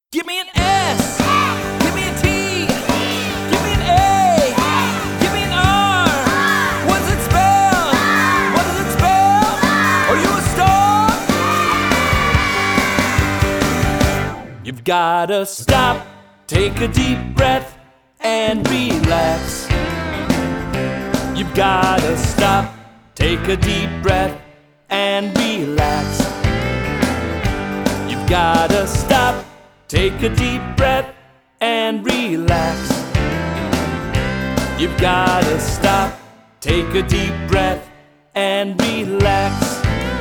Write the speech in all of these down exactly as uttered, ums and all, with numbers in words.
Give me an S, give me a T, give me an A, give me an R. What does it spell? What does it spell? Are you a star? You've gotta stop, take a deep breath and relax. You've gotta stop, take a deep breath and relax. You've gotta stop, take a deep breath and relax. You've gotta stop, take a deep breath and relax.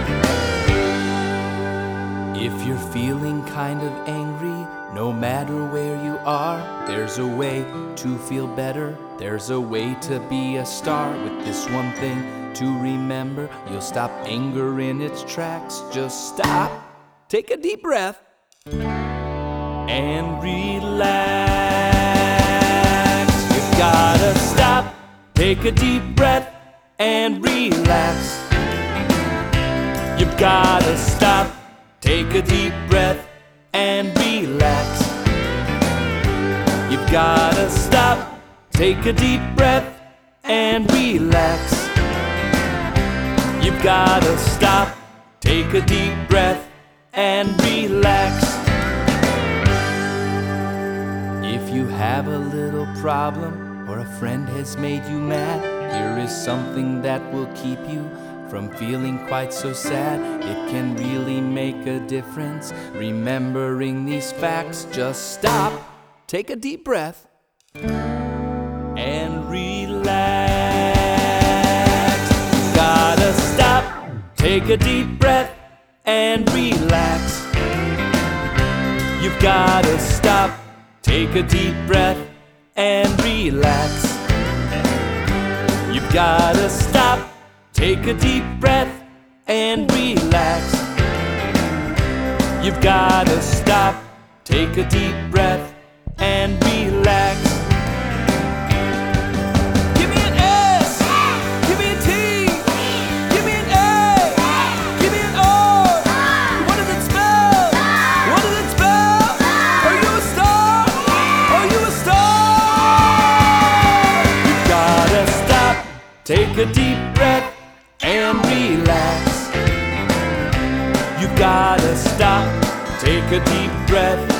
If you're feeling kind of angry, no matter where you are, there's a way to feel better. There's a way to be a star. With this one thing to remember, you'll stop anger in its tracks. Just stop, take a deep breath and relax. You've gotta stop, take a deep breath and relax. You've gotta stop, take a deep breath and relax. You've gotta stop, take a deep breath and relax. You've gotta stop, take a deep breath and relax. If you have a little problem or a friend has made you mad, here is something that will keep you from feeling quite so sad. It can really make a difference. Remembering these facts, just stop, take a deep breath and relax. You gotta stop, take a deep breath and relax. You've gotta stop, take a deep breath and relax. You've gotta stop, take a deep breath and relax. You've gotta stop, take a deep breath and relax. Give me an S, give me a T, give me an A, give me an R. What does it spell? What does it spell? Are you a star? Are you a star? You've gotta stop, take a deep breath and relax. You've gotta stop, take a deep breath